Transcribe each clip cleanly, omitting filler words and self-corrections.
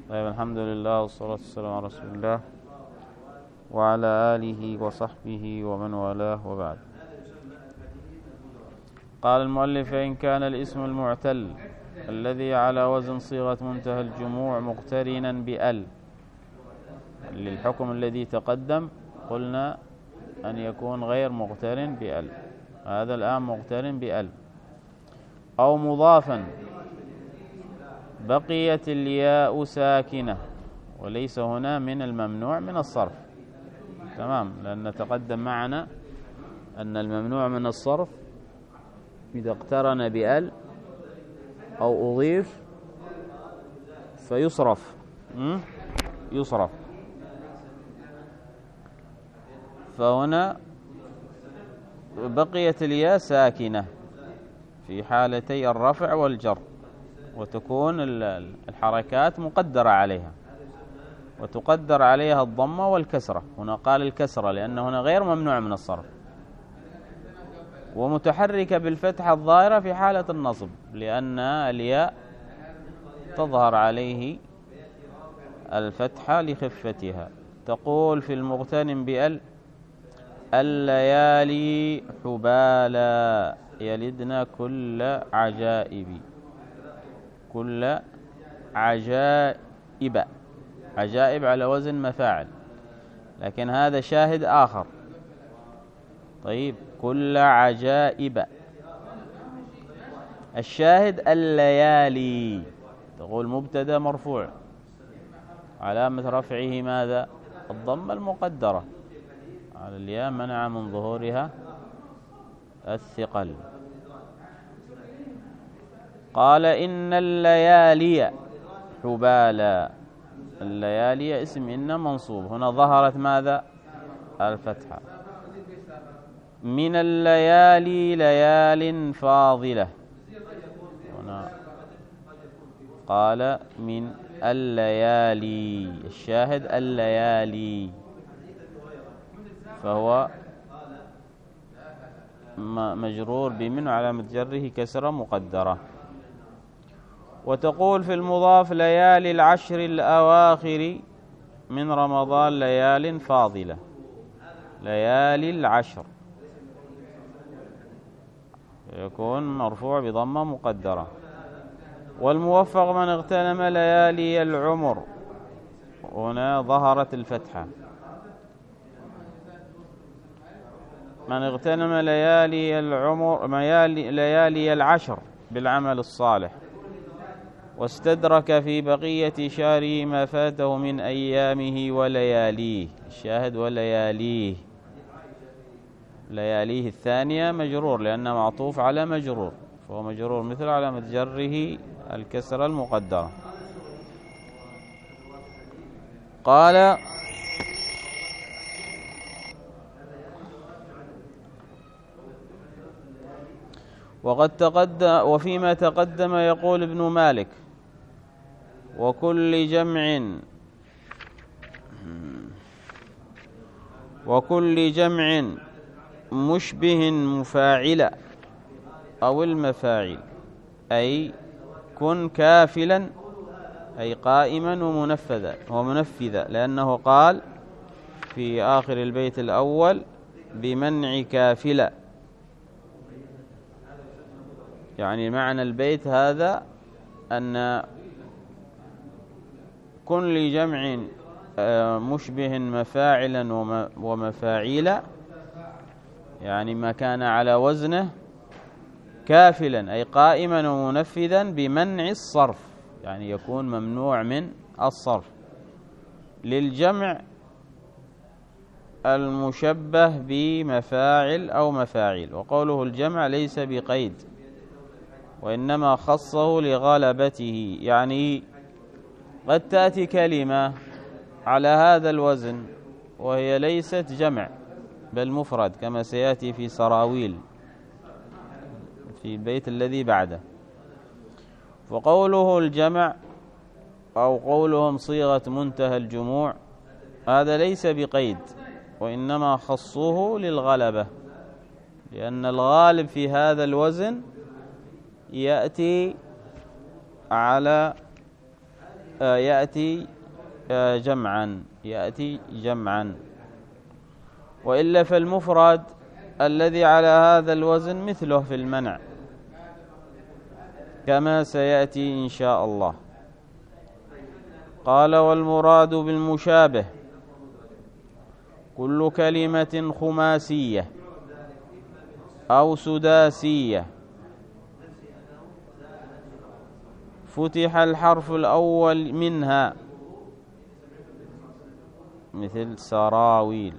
طيب، الحمد لله والصلاة والسلام على رسول الله وعلى آله وصحبه ومن والاه، وبعد. قال المؤلف: فإن كان الاسم المعتل الذي على وزن صيغة منتهى الجموع مقترنا بأل، للحكم الذي تقدم قلنا أن يكون غير مقترن بأل، هذا الآن مقترن بأل، أو مضافا بقيت الياء ساكنة، وليس هنا من الممنوع من الصرف، تمام، لأن تقدم معنا أن الممنوع من الصرف إذا اقترن بأل أو أضيف فيصرف يصرف. فهنا بقيت الياء ساكنة في حالتي الرفع والجر، وتكون الحركات مقدرة عليها، وتقدر عليها الضمة والكسرة. هنا قال الكسرة لأن هنا غير ممنوع من الصرف، ومتحركة بالفتحة الظاهرة في حالة النصب، لأن الياء تظهر عليه الفتحة لخفتها. تقول في المغتنم بأل: الليالي حبالا يلدن كل عجائب. كل عجائب، عجائب على وزن مفاعل، لكن هذا شاهد آخر. طيب، كل عجائب، الشاهد الليالي. تقول مبتدا مرفوع، علامة رفعه ماذا؟ الضمة المقدرة على الياء، منع من ظهورها الثقل. قال: إن الليالي حبالا. الليالي اسم إن منصوب، هنا ظهرت ماذا؟ الفتحة. من الليالي ليال فاضلة، هنا قال من الليالي، الشاهد الليالي، فهو مجرور بمن علامة جره كسرة مقدرة. وتقول في المضاف: ليالي العشر الأواخر من رمضان ليال فاضلة. ليالي العشر يكون مرفوع بضمة مقدرة. والموفق من اغتنم ليالي العمر، هنا ظهرت الفتحة. من اغتنم ليالي العمر، ليالي العشر بالعمل الصالح، واستدرك في بقية شهره ما فاته من أيامه ولياليه. الشاهد ولياليه، لياليه الثانية مجرور لأنه معطوف على مجرور، فهو مجرور مثل علامة جره الكسرة المقدرة. قال: وقد تقدم، وفيما تقدم يقول ابن مالك: وكل جمع مشبه مفاعل أو المفاعل، أي كن كافلا، أي قائما ومنفذا، لأنه قال في آخر البيت الأول: بمنع كافلا. يعني معنى البيت هذا أن كن لجمع مشبه مفاعلا ومفاعيلا، يعني ما كان على وزنه كافلا، أي قائما ومنفذا بمنع الصرف، يعني يكون ممنوع من الصرف، للجمع المشبه بمفاعل أو مفاعيل. وقوله الجمع ليس بقيد، وإنما خصه لغلبته، يعني قد تأتي كلمة على هذا الوزن وهي ليست جمع بل مفرد، كما سيأتي في سراويل في البيت الذي بعده. وقوله الجمع أو قولهم صيغة منتهى الجموع هذا ليس بقيد، وإنما خصوه للغلبة، لأن الغالب في هذا الوزن يأتي على يأتي جمعا، يأتي جمعا. وإلا فالمفرد الذي على هذا الوزن مثله في المنع كما سيأتي إن شاء الله. قال: والمراد بالمشابه كل كلمة خماسية أو سداسية فتح الحرف الأول منها، مثل سراويل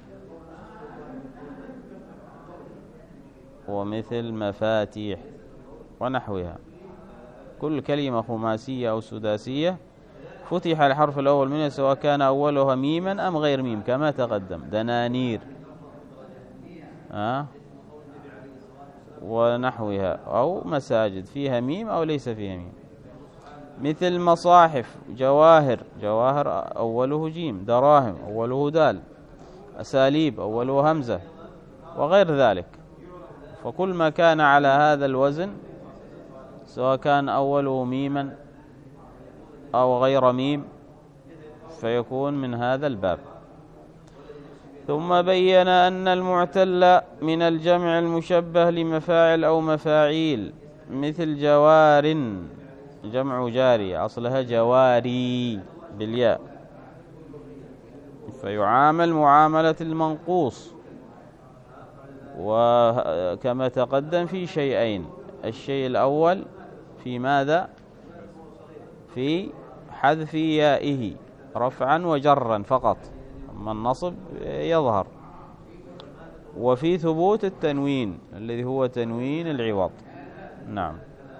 ومثل مفاتيح ونحوها. كل كلمة خماسية أو سداسية فتح الحرف الأول منها سواء كان أولها ميما أم غير ميم كما تقدم. دنانير ونحوها، أو مساجد فيها ميم أو ليس فيها ميم. مثل مصاحف، جواهر، جواهر أوله جيم، دراهم أوله دال، أساليب أوله همزة، وغير ذلك. فكل ما كان على هذا الوزن سواء كان أوله ميما أو غير ميم فيكون من هذا الباب. ثم بين أن المعتل من الجمع المشبه لمفاعل أو مفاعيل، مثل جوار، جمع جاري أصلها جواري بالياء، فيعامل معاملة المنقوص، وكما تقدم في شيئين. الشيء الأول في ماذا؟ في حذف يائه رفعا وجرا فقط، أما النصب يظهر، وفي ثبوت التنوين الذي هو تنوين العوض. نعم.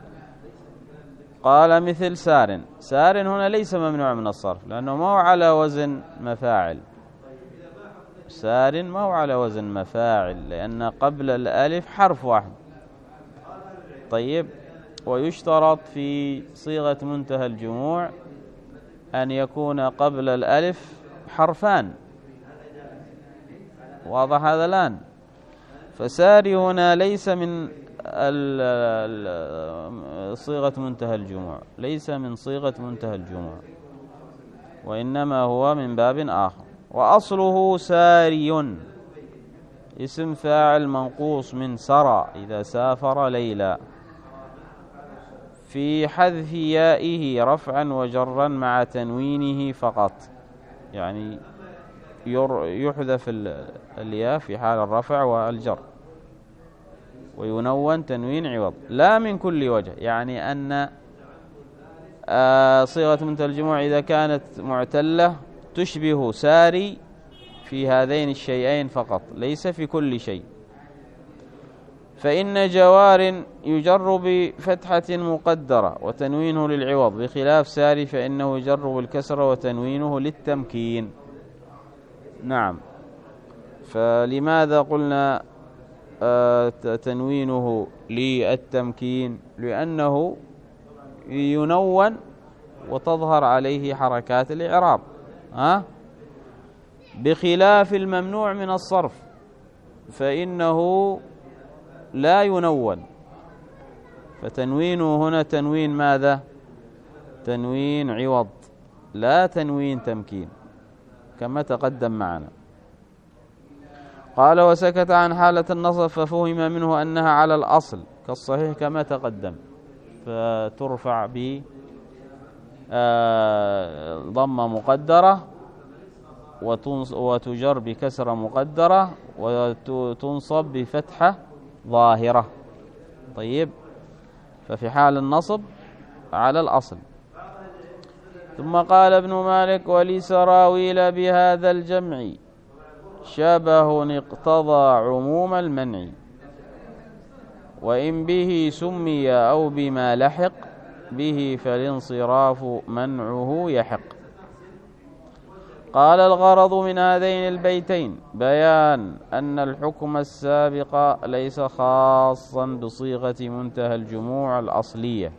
قال: مثل سار. سار هنا ليس ممنوع من الصرف لأنه ما هو على وزن مفاعل. سار ما هو على وزن مفاعل لأن قبل الألف حرف واحد. طيب، ويشترط في صيغة منتهى الجموع أن يكون قبل الألف حرفان. واضح هذا الآن؟ فساري هنا ليس من صيغة منتهى الجموع، ليس من صيغة منتهى الجموع، وإنما هو من باب آخر. وأصله ساري، اسم فاعل منقوص من سرى إذا سافر ليلا، في حذف يائه رفعا وجرا مع تنوينه فقط، يعني يحذف الياء في حال الرفع والجر وينون تنوين عوض، لا من كل وجه. يعني أن صيغة منتهى الجموع إذا كانت معتلة تشبه ساري في هذين الشيئين فقط، ليس في كل شيء. فإن جوار يجر بفتحة مقدرة وتنوينه للعوض، بخلاف ساري فإنه يجر بالكسرة وتنوينه للتمكين. نعم. فلماذا قلنا تنوينه للتمكين؟ لأنه ينون وتظهر عليه حركات الإعراب، بخلاف الممنوع من الصرف فإنه لا ينون. فتنوينه هنا تنوين ماذا؟ تنوين عوض، لا تنوين تمكين كما تقدم معنا. قال: وسكت عن حالة النصب ففهم منه أنها على الأصل كالصحيح كما تقدم، فترفع بضمة مقدرة وتجر بكسرة مقدرة وتنصب بفتحة ظاهرة. طيب، ففي حال النصب على الأصل. ثم قال ابن مالك: ولسراويل بهذا الجمع شبه اقتضى عموم المنع، وإن به سمي أو بما لحق به فالانصراف منعه يحق. قال: الغرض من هذين البيتين بيان أن الحكم السابق ليس خاصا بصيغة منتهى الجموع الأصلية،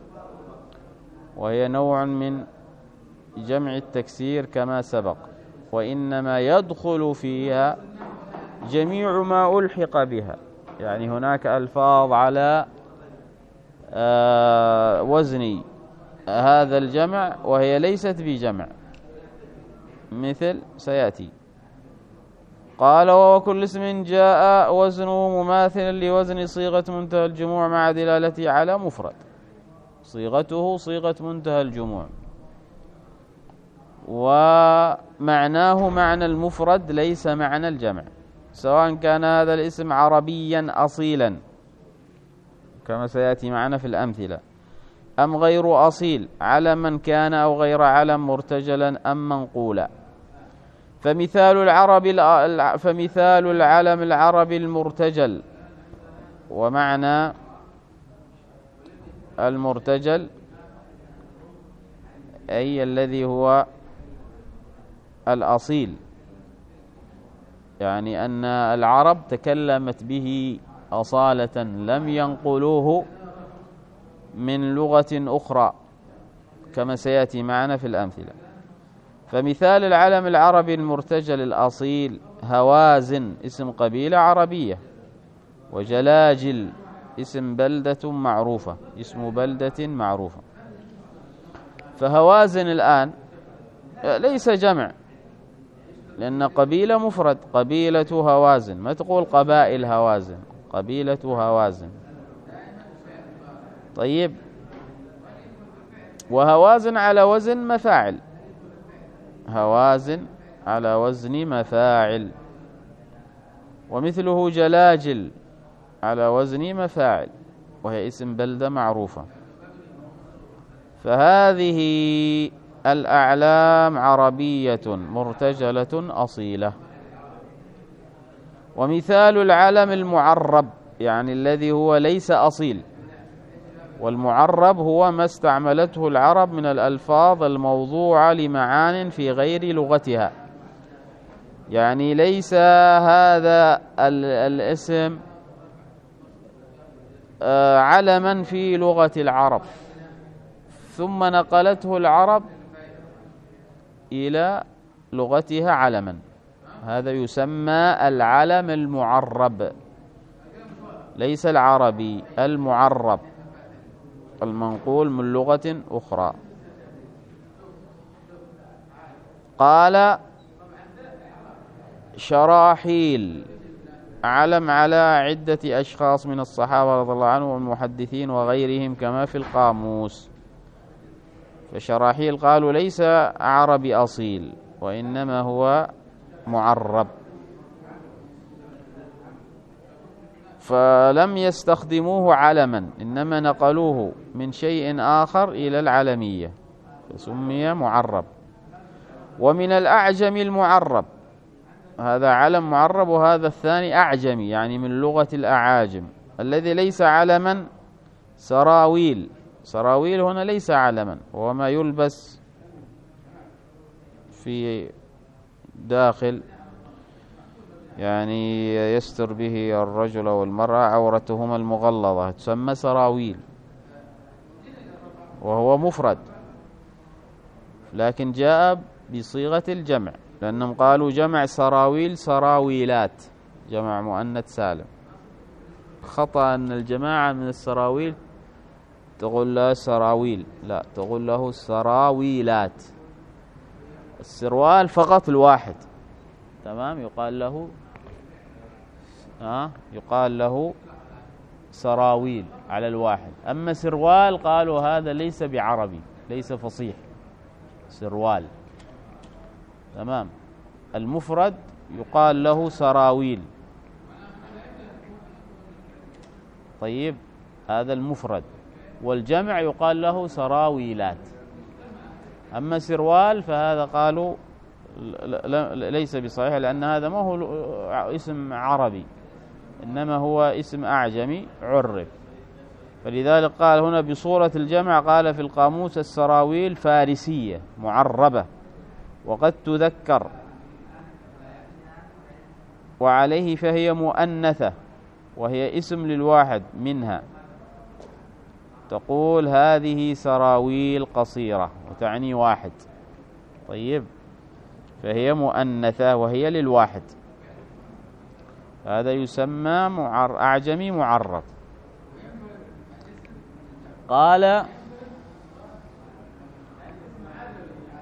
وهي نوع من جمع التكسير كما سبق، وإنما يدخل فيها جميع ما ألحق بها. يعني هناك ألفاظ على وزن هذا الجمع وهي ليست بجمع، مثل سيأتي. قال وكل اسم جاء وزنه مماثلا لوزن صيغة منتهى الجموع مع دلالته على مفرد، صيغته صيغة منتهى الجموع، ومعناه معنى المفرد ليس معنى الجمع، سواء كان هذا الاسم عربيا أصيلا كما سيأتي معنا في الأمثلة، أم غير أصيل، علما كان أو غير علم، مرتجلا أم منقولا. فمثال العلم العربي المرتجل، ومعنى المرتجل أي الذي هو الأصيل، يعني أن العرب تكلمت به أصالة لم ينقلوه من لغة أخرى كما سيأتي معنا في الأمثلة. فمثال العلم العربي المرتجل الأصيل هوازن اسم قبيلة عربية، وجلاجل اسم بلدة معروفة، اسم بلدة معروفة. فهوازن الآن ليس جمع، لأن قبيلة مفرد، قبيلة هوازن، ما تقول قبائل هوازن، قبيلة هوازن. طيب، وهوازن على وزن مفاعل، هوازن على وزن مفاعل، ومثله جلاجل على وزن مفاعل، وهي اسم بلدة معروفة. فهذه الأعلام عربية مرتجلة أصيلة. ومثال العلم المعرب، يعني الذي هو ليس أصيل، والمعرب هو ما استعملته العرب من الألفاظ الموضوعة لمعان في غير لغتها، يعني ليس هذا الاسم علما في لغة العرب ثم نقلته العرب إلى لغتها علما، هذا يسمى العلم المعرب، ليس العربي، المعرب المنقول من لغة أخرى. قال شراحيل علم على عدة أشخاص من الصحابة رضي الله عنهم والمحدثين وغيرهم كما في القاموس. فشراحيل قالوا ليس عربي أصيل، وإنما هو معرب، فلم يستخدموه علما، إنما نقلوه من شيء آخر إلى العلمية فسمي معرب. ومن الأعجم المعرب، هذا علم معرب، وهذا الثاني أعجمي يعني من لغة الأعاجم. الذي ليس علما سراويل، سراويل هنا ليس علما، هو ما يلبس في داخل، يعني يستر به الرجل والمرأة عورتهما المغلظة، تسمى سراويل، وهو مفرد لكن جاء بصيغة الجمع، لأنهم قالوا جمع سراويل سراويلات، جمع مؤنث سالم. خطأ أن الجماعة من السراويل تقول له سراويل، لا، تقول له سراويلات. السروال فقط الواحد، تمام، يقال له سراويل على الواحد. أما سروال قالوا هذا ليس بعربي، ليس فصيح، سروال، تمام. المفرد يقال له سراويل. طيب، هذا المفرد، والجمع يقال له سراويلات. أما سروال فهذا قالوا ليس بصحيح، لأن هذا ما هو اسم عربي، إنما هو اسم أعجمي عرف. فلذلك قال هنا بصورة الجمع، قال في القاموس السراويل فارسية معربة، وقد تذكر، وعليه فهي مؤنثة، وهي اسم للواحد منها، تقول هذه سراويل قصيرة وتعني واحد. طيب، فهي مؤنثة وهي للواحد، هذا يسمى أعجمي معرب. قال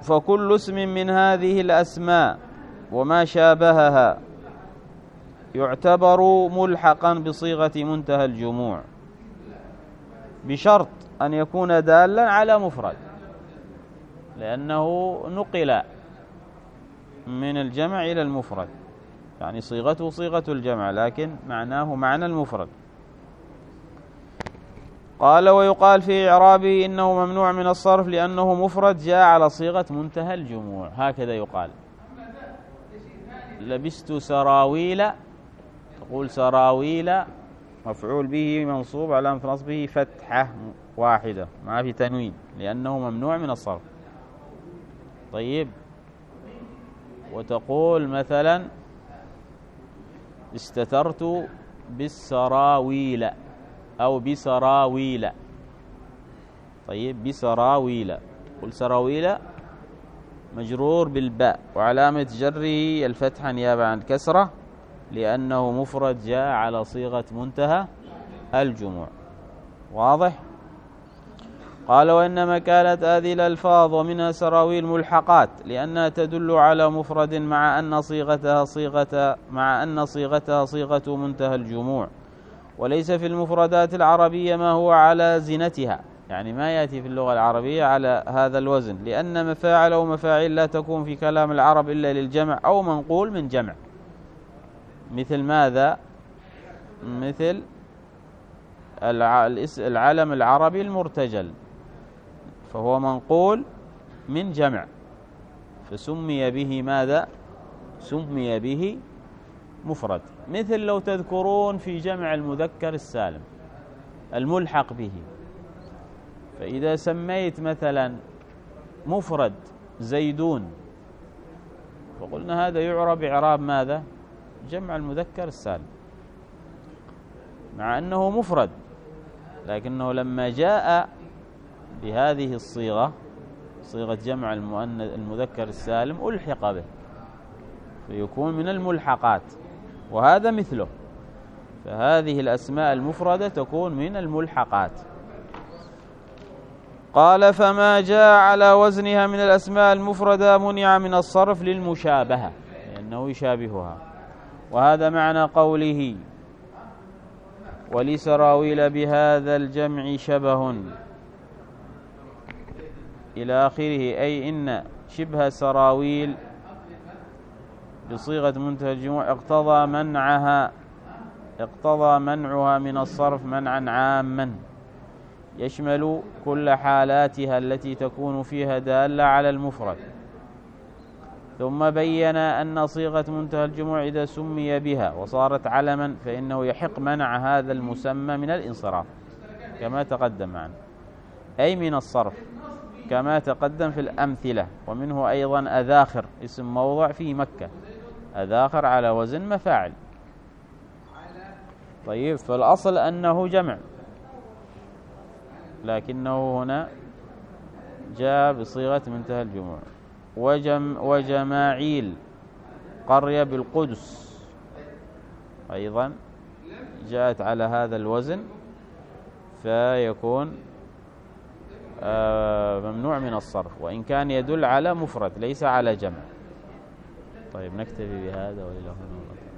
فكل اسم من هذه الأسماء وما شابهها يعتبر ملحقا بصيغة منتهى الجموع بشرط أن يكون دالا على مفرد، لأنه نقل من الجمع إلى المفرد، يعني صيغته صيغة الجمع لكن معناه معنى المفرد. قال ويقال في إعرابه إنه ممنوع من الصرف لأنه مفرد جاء على صيغة منتهى الجموع، هكذا يقال. لبست سراويل، تقول سراويل مفعول به منصوب على نصبه فتحة واحدة ما في تنوين لأنه ممنوع من الصرف. طيب، وتقول مثلا استترت بالسراويل أو بسراويل. طيب، بسراويل، قل سراويل مجرور بالباء وعلامة جره الفتحة نيابة عن كسرة لأنه مفرد جاء على صيغة منتهى الجموع. واضح؟ قال وإنما كانت هذه الألفاظ ومنها سراويل ملحقات لأنها تدل على مفرد مع أن صيغتها صيغة منتهى الجموع، وليس في المفردات العربية ما هو على زنتها، يعني ما يأتي في اللغة العربية على هذا الوزن، لأن مفاعل أو مفاعيل لا تكون في كلام العرب إلا للجمع أو منقول من جمع. مثل ماذا؟ مثل العلم العربي المرتجل، فهو منقول من جمع فسمي به ماذا؟ سمي به مفرد. مثل لو تذكرون في جمع المذكر السالم الملحق به، فإذا سميت مثلا مفرد زيدون فقلنا هذا يعرب إعراب ماذا؟ جمع المذكر السالم، مع أنه مفرد، لكنه لما جاء بهذه الصيغة، صيغة جمع المذكر السالم، ألحق به فيكون من الملحقات، وهذا مثله. فهذه الأسماء المفردة تكون من الملحقات. قال فما جاء على وزنها من الأسماء المفردة منع من الصرف للمشابهة لأنه يشابهها، وهذا معنى قوله ولسراويل بهذا الجمع شبه إلى آخره، أي إن شبه سراويل بصيغة منتهى الجموع اقتضى منعها من الصرف منعا عاما يشمل كل حالاتها التي تكون فيها دالة على المفرد. ثم بين أن صيغة منتهى الجموع إذا سمي بها وصارت علما فإنه يحق منع هذا المسمى من الانصراف كما تقدم معنا، أي من الصرف كما تقدم في الأمثلة. ومنه أيضا أذاخر اسم موضع في مكة، أذاخر على وزن مفاعل. طيب، فالأصل أنه جمع، لكنه هنا جاء بصيغة منتهى الجموع. وجماعيل قرية بالقدس أيضا جاءت على هذا الوزن، فيكون ممنوع من الصرف وإن كان يدل على مفرد ليس على جمع. طيب، نكتفي بهذا ولله الحمد.